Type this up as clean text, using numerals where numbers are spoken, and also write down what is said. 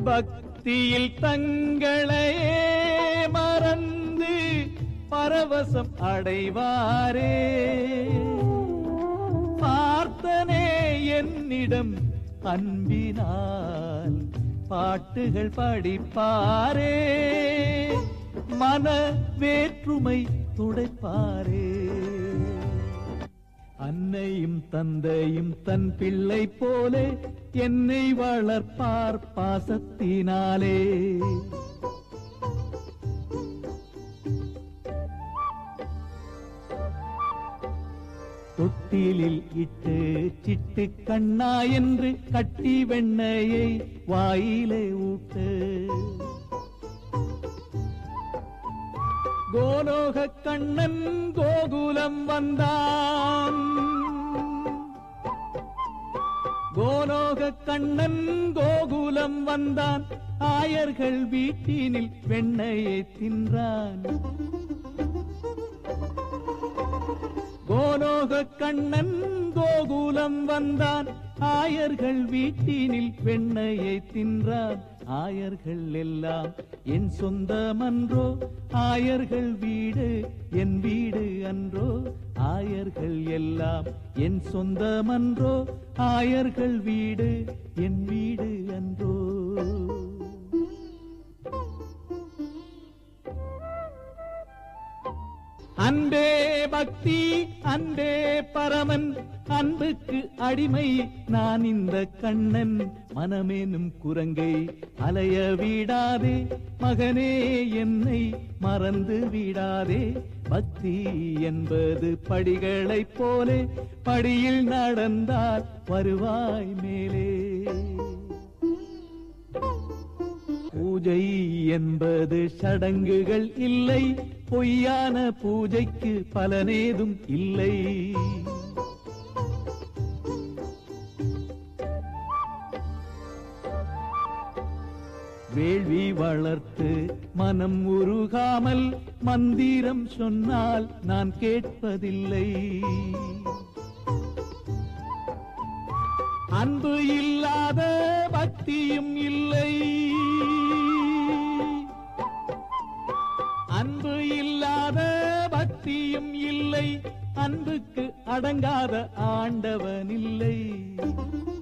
பக்தியில் தங்களையே மறந்து பரவசம் அடைவாரே. பார்த்தனே என்னிடம் அன்பினால் பாட்டுகள் படிப்பாரே. மன வேற்றுமை துடைப்பாரே. அன்னையும் தந்தையும் தன் பிள்ளை போலே என்னை வளர்ப்பார் பாசத்தினாலே. தொட்டிலில் இட்டு சிட்டு கண்ணா என்று கட்டி வெண்ணையை வாயிலே ஊட்டு. கோலோக கண்ணன் கோகுலம் வந்தான். கோலோக கண்ணன் கோகுலம் வந்தான். ஆயர்கள் வீட்டினில் வெண்ணையை தின்றான். கோலோக கண்ணன் கோகுலம் வந்தான். ஆயர்கள் வீட்டினில் வெண்ணையை தின்றான். ஆயர்கள் எல்லாம் என் சொந்தமன்றோ, ஆயர்கள் வீடு என் வீடு அன்றோ. ஆயர்கள் எல்லாம் என் சொந்தமன்றோ, ஆயர்கள் வீடு என் வீடு அன்றோ. அன்பே பக்தி, அன்பே பரமன், அன்புக்கு அடிமை நான் இந்த கண்ணன். மனமேனும் குரங்கை அலைய விடாதே, மகனே என்னை மறந்து விடாதே. பக்தி என்பது படிகளைப் போலே, படியில் நடந்தால் வருவாய் மேலே. பூஜை என்பது சடங்குகள் இல்லை, பொய்யான பூஜைக்கு பலனேதும் இல்லை. வேள்வி வளர்த்து மனம் உருகாமல் மந்திரம் சொன்னால் நான் கேட்பதில்லை. அன்பு இல்லாத பக்தியும் இல்லை. அன்பு இல்லாத பக்தியும் இல்லை. அன்புக்கு அடங்காத ஆண்டவன் இல்லை.